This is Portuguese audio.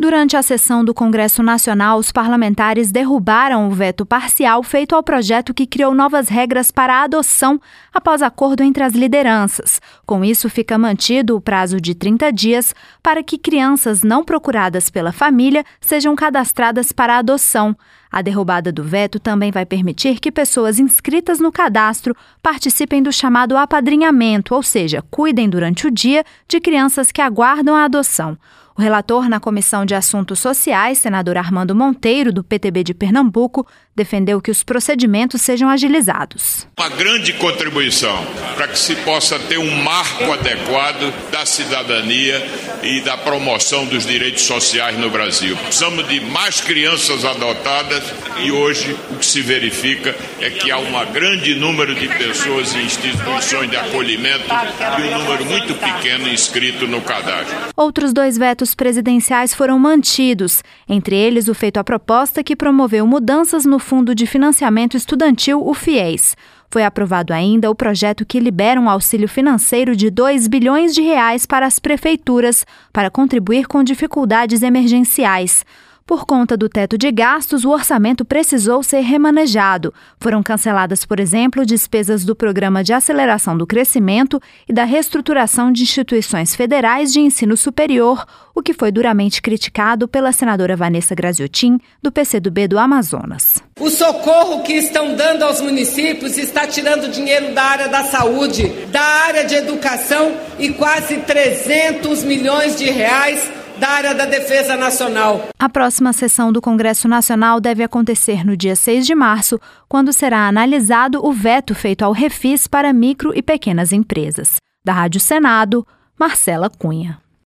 Durante a sessão do Congresso Nacional, os parlamentares derrubaram o veto parcial feito ao projeto que criou novas regras para a adoção após acordo entre as lideranças. Com isso, fica mantido o prazo de 30 dias para que crianças não procuradas pela família sejam cadastradas para a adoção. A derrubada do veto também vai permitir que pessoas inscritas no cadastro participem do chamado apadrinhamento, ou seja, cuidem durante o dia de crianças que aguardam a adoção. O relator na Comissão de Assuntos Sociais, senador Armando Monteiro, do PTB de Pernambuco, defendeu que os procedimentos sejam agilizados. Uma grande contribuição para que se possa ter um marco adequado da cidadania e da promoção dos direitos sociais no Brasil. Precisamos de mais crianças adotadas e hoje o que se verifica é que há um grande número de pessoas em instituições de acolhimento e um número muito pequeno inscrito no cadastro. Outros 2 vetos presidenciais foram mantidos, entre eles o feito à proposta que promoveu mudanças no Fundo de Financiamento Estudantil, o FIES. Foi aprovado ainda o projeto que libera um auxílio financeiro de R$ 2 bilhões para as prefeituras para contribuir com dificuldades emergenciais. Por conta do teto de gastos, o orçamento precisou ser remanejado. Foram canceladas, por exemplo, despesas do Programa de Aceleração do Crescimento e da reestruturação de instituições federais de ensino superior, o que foi duramente criticado pela senadora Vanessa Graziotin, do PCdoB do Amazonas. O socorro que estão dando aos municípios está tirando dinheiro da área da saúde, da área de educação e quase 300 milhões de reais da área da Defesa Nacional. A próxima sessão do Congresso Nacional deve acontecer no dia 6 de março, quando será analisado o veto feito ao Refis para micro e pequenas empresas. Da Rádio Senado, Marcela Cunha.